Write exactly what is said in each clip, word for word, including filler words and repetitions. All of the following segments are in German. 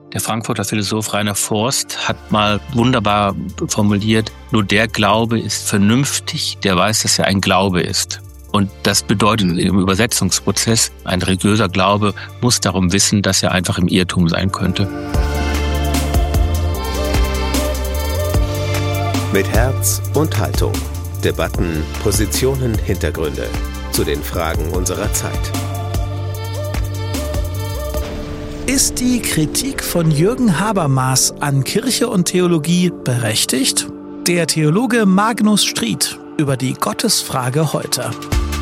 Der Frankfurter Philosoph Rainer Forst hat mal wunderbar formuliert, nur der Glaube ist vernünftig, der weiß, dass er ein Glaube ist. Und das bedeutet im Übersetzungsprozess, ein religiöser Glaube muss darum wissen, dass er einfach im Irrtum sein könnte. Mit Herz und Haltung. Debatten, Positionen, Hintergründe zu den Fragen unserer Zeit. Ist die Kritik von Jürgen Habermas an Kirche und Theologie berechtigt? Der Theologe Magnus Stried über die Gottesfrage heute.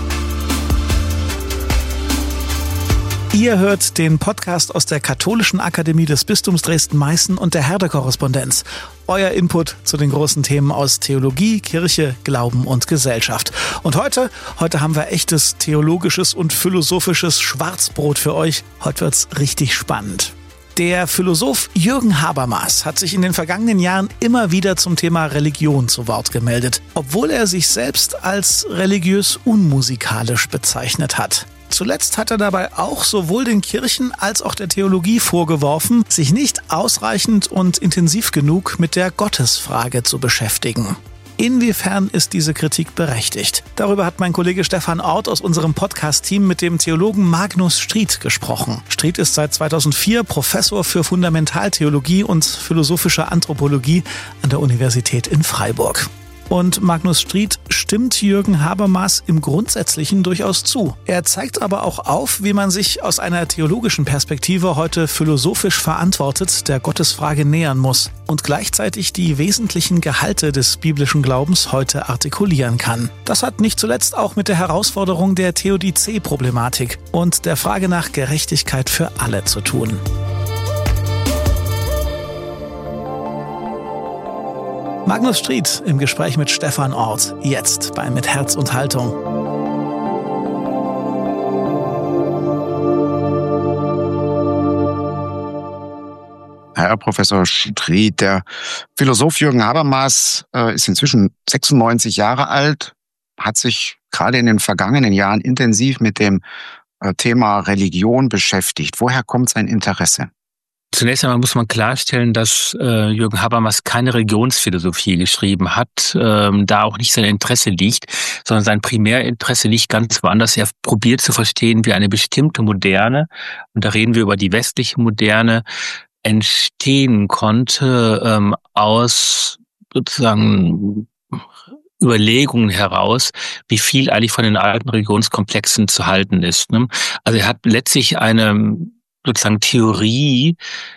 Ihr hört den Podcast aus der Katholischen Akademie des Bistums Dresden-Meißen und der Herde-Korrespondenz. Euer Input zu den großen Themen aus Theologie, Kirche, Glauben und Gesellschaft. Und heute, heute haben wir echtes theologisches und philosophisches Schwarzbrot für euch. Heute wird's richtig spannend. Der Philosoph Jürgen Habermas hat sich in den vergangenen Jahren immer wieder zum Thema Religion zu Wort gemeldet, obwohl er sich selbst als religiös unmusikalisch bezeichnet hat. Zuletzt hat er dabei auch sowohl den Kirchen als auch der Theologie vorgeworfen, sich nicht ausreichend und intensiv genug mit der Gottesfrage zu beschäftigen. Inwiefern ist diese Kritik berechtigt? Darüber hat mein Kollege Stefan Orth aus unserem Podcast-Team mit dem Theologen Magnus Stried gesprochen. Stried ist seit zweitausendvier Professor für Fundamentaltheologie und philosophische Anthropologie an der Universität in Freiburg. Und Magnus Stried stimmt Jürgen Habermas im Grundsätzlichen durchaus zu. Er zeigt aber auch auf, wie man sich aus einer theologischen Perspektive heute philosophisch verantwortet der Gottesfrage nähern muss und gleichzeitig die wesentlichen Gehalte des biblischen Glaubens heute artikulieren kann. Das hat nicht zuletzt auch mit der Herausforderung der Theodizee-Problematik und der Frage nach Gerechtigkeit für alle zu tun. Magnus Stried im Gespräch mit Stefan Orth, jetzt bei Mit Herz und Haltung. Herr Professor Stried, der Philosoph Jürgen Habermas äh, ist inzwischen sechsundneunzig Jahre alt, hat sich gerade in den vergangenen Jahren intensiv mit dem äh, Thema Religion beschäftigt. Woher kommt sein Interesse? Zunächst einmal muss man klarstellen, dass äh, Jürgen Habermas keine Religionsphilosophie geschrieben hat, ähm, da auch nicht sein Interesse liegt, sondern sein Primärinteresse liegt ganz woanders. Er probiert zu verstehen, wie eine bestimmte Moderne, und da reden wir über die westliche Moderne, entstehen konnte ähm, aus sozusagen Überlegungen heraus, wie viel eigentlich von den alten Religionskomplexen zu halten ist. Ne? Also er hat letztlich eine sozusagen Theorie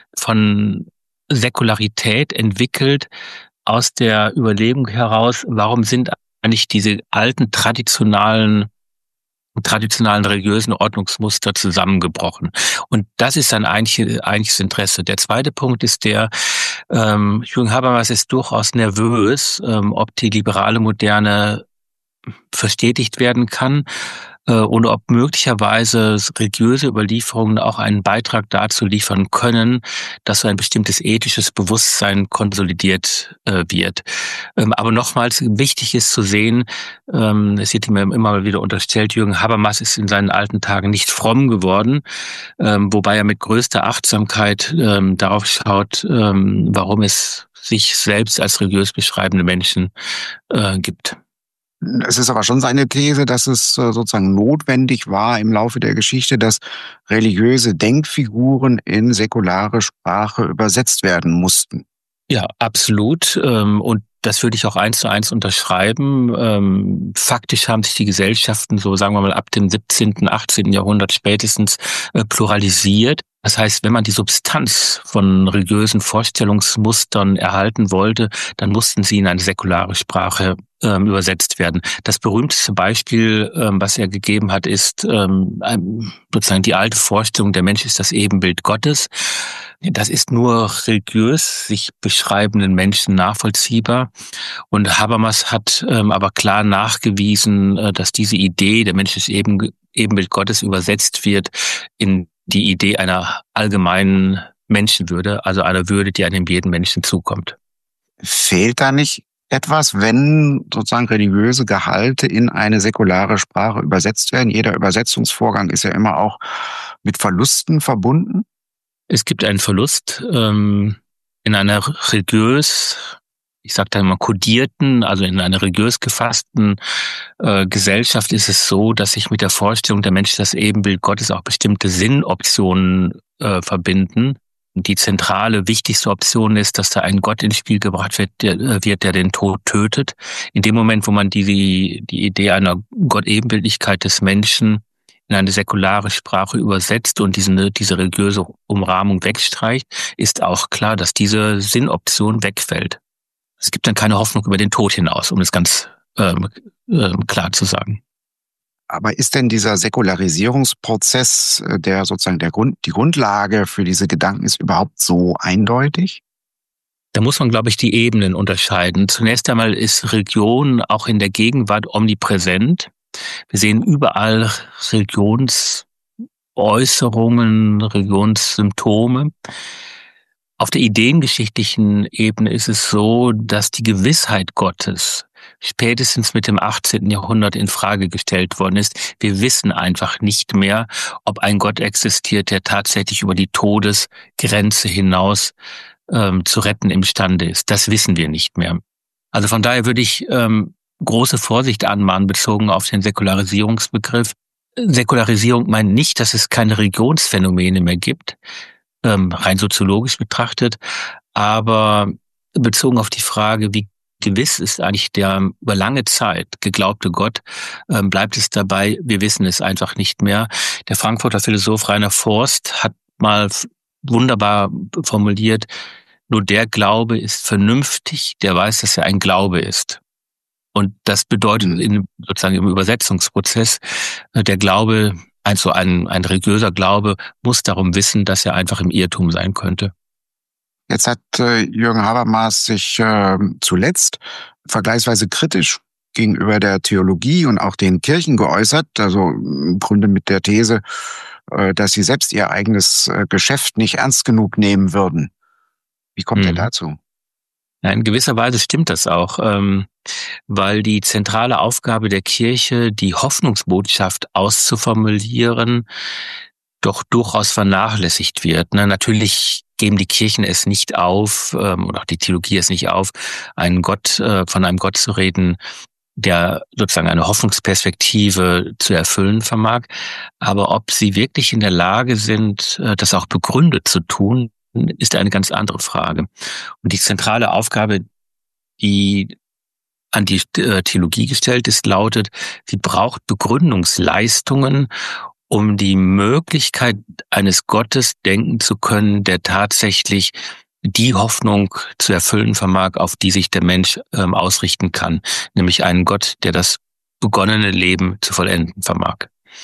von Säkularität entwickelt aus der Überlegung heraus, warum sind eigentlich diese alten traditionalen traditionalen religiösen Ordnungsmuster zusammengebrochen. Und das ist sein eigentliches, eigentliches Interesse. Der zweite Punkt ist der, ähm, Jürgen Habermas ist durchaus nervös, ähm, ob die liberale Moderne verstetigt werden kann, und ob möglicherweise religiöse Überlieferungen auch einen Beitrag dazu liefern können, dass so ein bestimmtes ethisches Bewusstsein konsolidiert äh, wird. Ähm, aber nochmals, wichtig ist zu sehen, ähm, es wird ihm immer mal wieder unterstellt, Jürgen Habermas ist in seinen alten Tagen nicht fromm geworden, ähm, wobei er mit größter Achtsamkeit ähm, darauf schaut, ähm, warum es sich selbst als religiös beschreibende Menschen äh, gibt. Es ist aber schon seine These, dass es sozusagen notwendig war im Laufe der Geschichte, dass religiöse Denkfiguren in säkulare Sprache übersetzt werden mussten. Ja, absolut. Und das würde ich auch eins zu eins unterschreiben. Faktisch haben sich die Gesellschaften so, sagen wir mal, ab dem siebzehnten, achtzehnten Jahrhundert spätestens pluralisiert. Das heißt, wenn man die Substanz von religiösen Vorstellungsmustern erhalten wollte, dann mussten sie in eine säkulare Sprache ähm, übersetzt werden. Das berühmteste Beispiel, ähm, was er gegeben hat, ist ähm, sozusagen die alte Vorstellung, der Mensch ist das Ebenbild Gottes. Das ist nur religiös sich beschreibenden Menschen nachvollziehbar. Und Habermas hat ähm, aber klar nachgewiesen, äh, dass diese Idee, der Mensch ist eben, Ebenbild Gottes, übersetzt wird in die Idee einer allgemeinen Menschenwürde, also einer Würde, die einem jeden Menschen zukommt. Fehlt da nicht etwas, wenn sozusagen religiöse Gehalte in eine säkulare Sprache übersetzt werden? Jeder Übersetzungsvorgang ist ja immer auch mit Verlusten verbunden. Es gibt einen Verlust ähm, in einer religiös, ich sage da immer kodierten, also in einer religiös gefassten äh, Gesellschaft ist es so, dass sich mit der Vorstellung, der Mensch das Ebenbild Gottes, auch bestimmte Sinnoptionen äh, verbinden. Die zentrale, wichtigste Option ist, dass da ein Gott ins Spiel gebracht wird, der, wird, der den Tod tötet. In dem Moment, wo man die, die Idee einer Gott-Ebenbildlichkeit des Menschen in eine säkulare Sprache übersetzt und diese, diese religiöse Umrahmung wegstreicht, ist auch klar, dass diese Sinnoption wegfällt. Es gibt dann keine Hoffnung über den Tod hinaus, um es ganz ähm, ähm, klar zu sagen. Aber ist denn dieser Säkularisierungsprozess, der sozusagen der Grund, die Grundlage für diese Gedanken ist, überhaupt so eindeutig? Da muss man, glaube ich, die Ebenen unterscheiden. Zunächst einmal ist Religion auch in der Gegenwart omnipräsent. Wir sehen überall Religionsäußerungen, Religionssymptome. Auf der ideengeschichtlichen Ebene ist es so, dass die Gewissheit Gottes spätestens mit dem achtzehnten Jahrhundert in Frage gestellt worden ist. Wir wissen einfach nicht mehr, ob ein Gott existiert, der tatsächlich über die Todesgrenze hinaus ähm, zu retten imstande ist. Das wissen wir nicht mehr. Also von daher würde ich ähm, große Vorsicht anmahnen, bezogen auf den Säkularisierungsbegriff. Säkularisierung meint nicht, dass es keine Religionsphänomene mehr gibt, ähm, rein soziologisch betrachtet, aber bezogen auf die Frage, wie gewiss ist eigentlich der über lange Zeit geglaubte Gott, ähm, bleibt es dabei, wir wissen es einfach nicht mehr. Der Frankfurter Philosoph Rainer Forst hat mal wunderbar formuliert, nur der Glaube ist vernünftig, der weiß, dass er ein Glaube ist. Und das bedeutet in, sozusagen im Übersetzungsprozess, der Glaube, also ein, ein religiöser Glaube, muss darum wissen, dass er einfach im Irrtum sein könnte. Jetzt hat äh, Jürgen Habermas sich äh, zuletzt vergleichsweise kritisch gegenüber der Theologie und auch den Kirchen geäußert, also im Grunde mit der These, äh, dass sie selbst ihr eigenes äh, Geschäft nicht ernst genug nehmen würden. Wie kommt er Mhm. dazu? Ja, in gewisser Weise stimmt das auch, ähm, weil die zentrale Aufgabe der Kirche, die Hoffnungsbotschaft auszuformulieren, doch durchaus vernachlässigt wird. Ne? Natürlich geben die Kirchen es nicht auf, ähm, oder auch die Theologie es nicht auf, einen Gott, äh, von einem Gott zu reden, der sozusagen eine Hoffnungsperspektive zu erfüllen vermag. Aber ob sie wirklich in der Lage sind, äh, das auch begründet zu tun, ist eine ganz andere Frage. Und die zentrale Aufgabe, die an die äh, Theologie gestellt ist, lautet, sie braucht Begründungsleistungen, um die Möglichkeit eines Gottes denken zu können, der tatsächlich die Hoffnung zu erfüllen vermag, auf die sich der Mensch ähm, ausrichten kann, nämlich einen Gott, der das begonnene Leben zu vollenden vermag.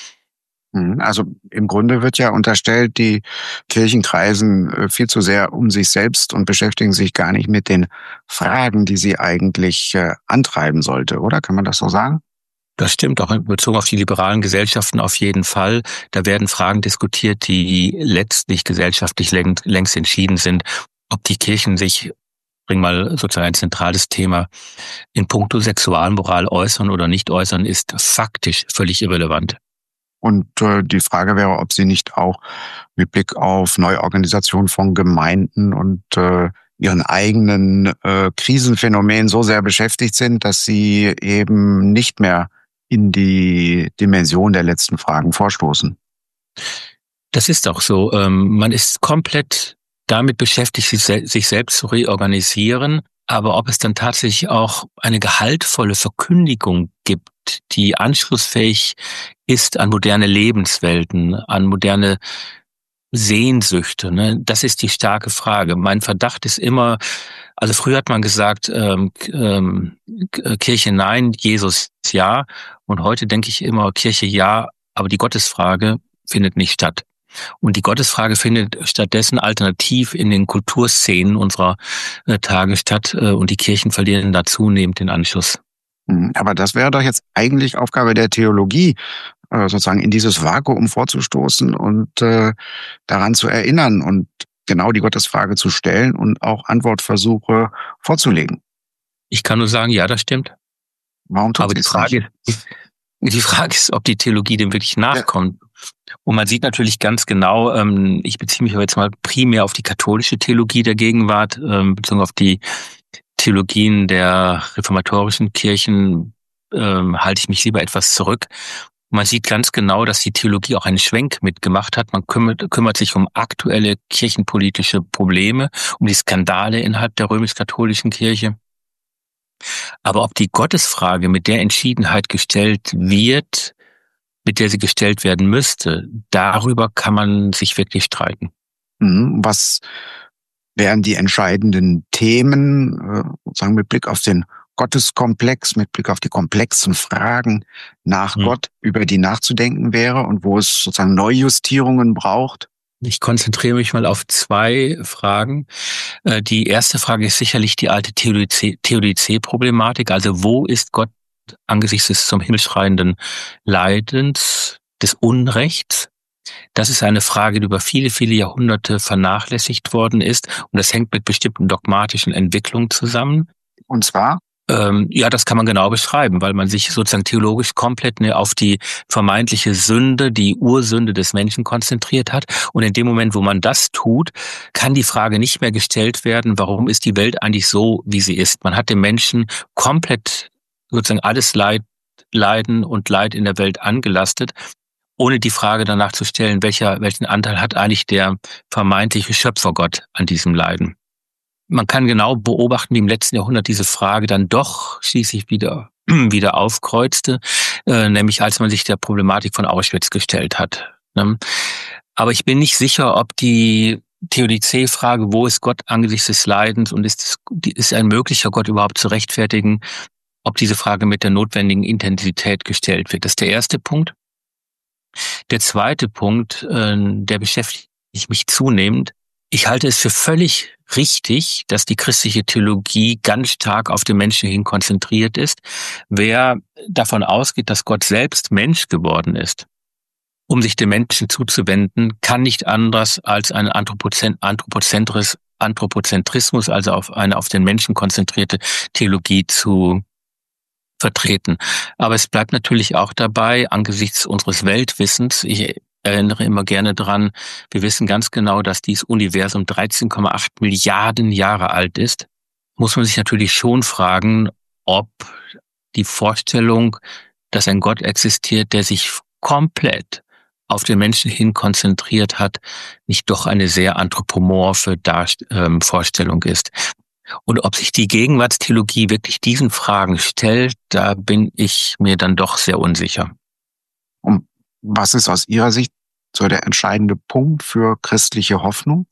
Also im Grunde wird ja unterstellt, die Kirchen kreisen viel zu sehr um sich selbst und beschäftigen sich gar nicht mit den Fragen, die sie eigentlich äh, antreiben sollte, oder? Kann man das so sagen? Das stimmt, auch bezogen auf die liberalen Gesellschaften auf jeden Fall. Da werden Fragen diskutiert, die letztlich gesellschaftlich längst entschieden sind. Ob die Kirchen sich, bring mal sozusagen ein zentrales Thema, in puncto Sexualmoral äußern oder nicht äußern, ist faktisch völlig irrelevant. Und äh, die Frage wäre, ob sie nicht auch mit Blick auf Neuorganisation von Gemeinden und äh, ihren eigenen äh, Krisenphänomenen so sehr beschäftigt sind, dass sie eben nicht mehr in die Dimension der letzten Fragen vorstoßen. Das ist auch so. Ähm, man ist komplett damit beschäftigt, sich selbst zu reorganisieren. Aber ob es dann tatsächlich auch eine gehaltvolle Verkündigung gibt, die anschlussfähig ist an moderne Lebenswelten, an moderne Sehnsüchte, ne? Das ist die starke Frage. Mein Verdacht ist immer, also früher hat man gesagt, ähm, ähm, Kirche nein, Jesus ja. Und heute denke ich immer, Kirche ja, aber die Gottesfrage findet nicht statt. Und die Gottesfrage findet stattdessen alternativ in den Kulturszenen unserer äh, Tage statt, äh, und die Kirchen verlieren da zunehmend den Anschluss. Aber das wäre doch jetzt eigentlich Aufgabe der Theologie, äh, sozusagen in dieses Vakuum vorzustoßen und äh, daran zu erinnern und genau die Gottesfrage zu stellen und auch Antwortversuche vorzulegen. Ich kann nur sagen, ja, das stimmt. Warum tut Aber die Frage, nicht? die Frage ist, ob die Theologie dem wirklich nachkommt. Ja. Und man sieht natürlich ganz genau, ähm, ich beziehe mich aber jetzt mal primär auf die katholische Theologie der Gegenwart, ähm, bezogen auf die Theologien der reformatorischen Kirchen, ähm, halte ich mich lieber etwas zurück. Man sieht ganz genau, dass die Theologie auch einen Schwenk mitgemacht hat. Man kümmert, kümmert sich um aktuelle kirchenpolitische Probleme, um die Skandale innerhalb der römisch-katholischen Kirche. Aber ob die Gottesfrage mit der Entschiedenheit gestellt wird, mit der sie gestellt werden müsste, darüber kann man sich wirklich streiten. Was wären die entscheidenden Themen, sozusagen mit Blick auf den Gotteskomplex, mit Blick auf die komplexen Fragen nach hm. Gott, über die nachzudenken wäre und wo es sozusagen Neujustierungen braucht? Ich konzentriere mich mal auf zwei Fragen. Die erste Frage ist sicherlich die alte Theodizee-Problematik. Also wo ist Gott angesichts des zum Himmel schreienden Leidens, des Unrechts? Das ist eine Frage, die über viele, viele Jahrhunderte vernachlässigt worden ist. Und das hängt mit bestimmten dogmatischen Entwicklungen zusammen. Und zwar? Ähm, ja, das kann man genau beschreiben, weil man sich sozusagen theologisch komplett ne, auf die vermeintliche Sünde, die Ursünde des Menschen konzentriert hat. Und in dem Moment, wo man das tut, kann die Frage nicht mehr gestellt werden, warum ist die Welt eigentlich so, wie sie ist. Man hat dem Menschen komplett sozusagen alles Leid, Leiden und Leid in der Welt angelastet, ohne die Frage danach zu stellen, welcher, welchen Anteil hat eigentlich der vermeintliche Schöpfergott an diesem Leiden. Man kann genau beobachten, wie im letzten Jahrhundert diese Frage dann doch schließlich wieder, wieder aufkreuzte, äh, nämlich als man sich der Problematik von Auschwitz gestellt hat. Ne? Aber ich bin nicht sicher, ob die Theodizee-Frage, wo ist Gott angesichts des Leidens und ist, ist ein möglicher Gott überhaupt zu rechtfertigen, ob diese Frage mit der notwendigen Intensität gestellt wird. Das ist der erste Punkt. Der zweite Punkt, äh, der beschäftigt mich zunehmend. Ich halte es für völlig richtig, dass die christliche Theologie ganz stark auf den Menschen hin konzentriert ist. Wer davon ausgeht, dass Gott selbst Mensch geworden ist, um sich dem Menschen zuzuwenden, kann nicht anders als einen Anthropozentris, Anthropozentrismus, also auf eine auf den Menschen konzentrierte Theologie zu vertreten. Aber es bleibt natürlich auch dabei, angesichts unseres Weltwissens, ich erinnere immer gerne dran, wir wissen ganz genau, dass dieses Universum dreizehn Komma acht Milliarden Jahre alt ist, muss man sich natürlich schon fragen, ob die Vorstellung, dass ein Gott existiert, der sich komplett auf den Menschen hin konzentriert hat, nicht doch eine sehr anthropomorphe Darst- ähm, Vorstellung ist. Und ob sich die Gegenwartstheologie wirklich diesen Fragen stellt, da bin ich mir dann doch sehr unsicher. Und was ist aus Ihrer Sicht so der entscheidende Punkt für christliche Hoffnung?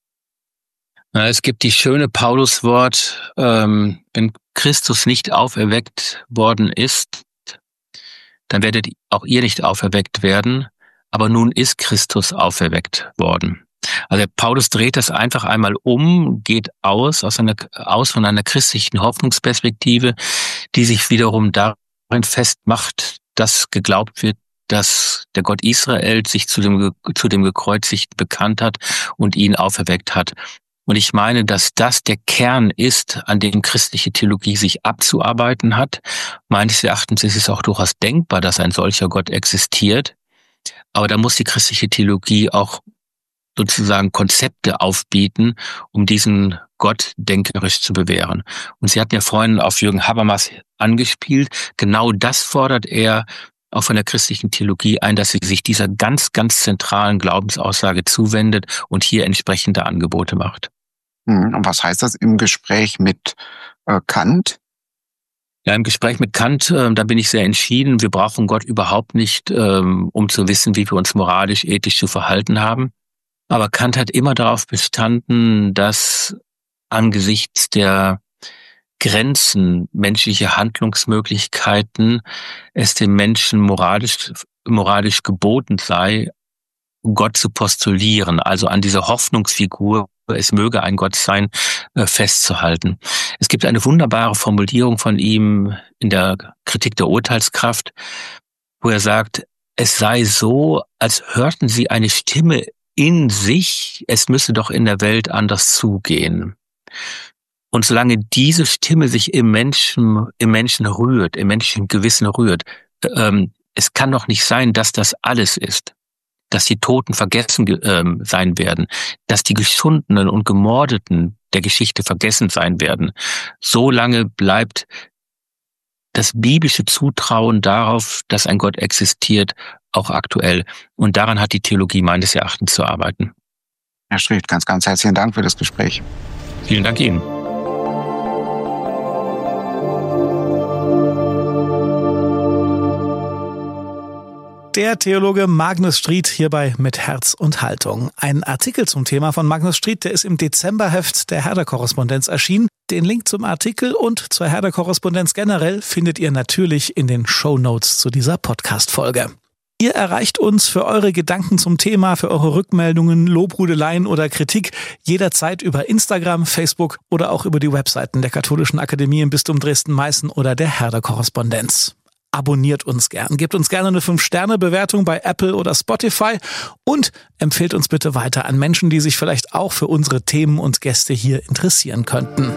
Es gibt die schöne Pauluswort, ähm, wenn Christus nicht auferweckt worden ist, dann werdet auch ihr nicht auferweckt werden, aber nun ist Christus auferweckt worden. Also Paulus dreht das einfach einmal um, geht aus, aus, einer, aus von einer christlichen Hoffnungsperspektive, die sich wiederum darin festmacht, dass geglaubt wird, dass der Gott Israel sich zu dem, zu dem Gekreuzigten bekannt hat und ihn auferweckt hat. Und ich meine, dass das der Kern ist, an dem christliche Theologie sich abzuarbeiten hat. Meines Erachtens ist es auch durchaus denkbar, dass ein solcher Gott existiert. Aber da muss die christliche Theologie auch sozusagen Konzepte aufbieten, um diesen Gott denkerisch zu bewähren. Und Sie hatten ja vorhin auf Jürgen Habermas angespielt. Genau das fordert er auch von der christlichen Theologie ein, dass sie sich dieser ganz, ganz zentralen Glaubensaussage zuwendet und hier entsprechende Angebote macht. Und was heißt das im Gespräch mit äh, Kant? Ja, im Gespräch mit Kant, äh, da bin ich sehr entschieden. Wir brauchen Gott überhaupt nicht, ähm, um zu wissen, wie wir uns moralisch, ethisch zu verhalten haben. Aber Kant hat immer darauf bestanden, dass angesichts der Grenzen menschlicher Handlungsmöglichkeiten es dem Menschen moralisch, moralisch geboten sei, Gott zu postulieren, also an dieser Hoffnungsfigur, es möge ein Gott sein, festzuhalten. Es gibt eine wunderbare Formulierung von ihm in der Kritik der Urteilskraft, wo er sagt, es sei so, als hörten sie eine Stimme in sich, es müsse doch in der Welt anders zugehen. Und solange diese Stimme sich im Menschen, im Menschen rührt, im menschlichen Gewissen rührt, ähm, es kann doch nicht sein, dass das alles ist. dass die Toten vergessen äh, sein werden, dass die Geschundenen und Gemordeten der Geschichte vergessen sein werden. So lange bleibt das biblische Zutrauen darauf, dass ein Gott existiert, auch aktuell. Und daran hat die Theologie meines Erachtens zu arbeiten. Herr Stried, ganz, ganz herzlichen Dank für das Gespräch. Vielen Dank Ihnen. Der Theologe Magnus Stried hierbei mit Herz und Haltung. Ein Artikel zum Thema von Magnus Stried, der ist im Dezemberheft der Herder-Korrespondenz erschienen. Den Link zum Artikel und zur Herder-Korrespondenz generell findet ihr natürlich in den Shownotes zu dieser Podcast-Folge. Ihr erreicht uns für eure Gedanken zum Thema, für eure Rückmeldungen, Lobhudeleien oder Kritik jederzeit über Instagram, Facebook oder auch über die Webseiten der Katholischen Akademie im Bistum Dresden-Meißen oder der Herder-Korrespondenz. Abonniert uns gern, gebt uns gerne eine fünf Sterne Bewertung bei Apple oder Spotify und empfehlt uns bitte weiter an Menschen, die sich vielleicht auch für unsere Themen und Gäste hier interessieren könnten.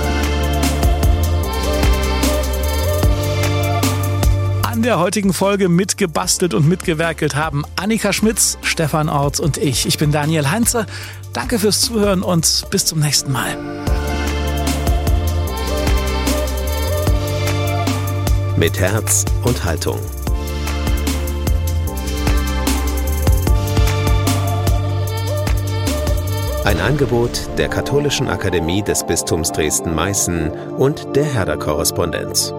An der heutigen Folge mitgebastelt und mitgewerkelt haben Annika Schmitz, Stefan Orts und ich. Ich bin Daniel Heinze. Danke fürs Zuhören und bis zum nächsten Mal. Mit Herz und Haltung. Ein Angebot der Katholischen Akademie des Bistums Dresden-Meißen und der Herder-Korrespondenz.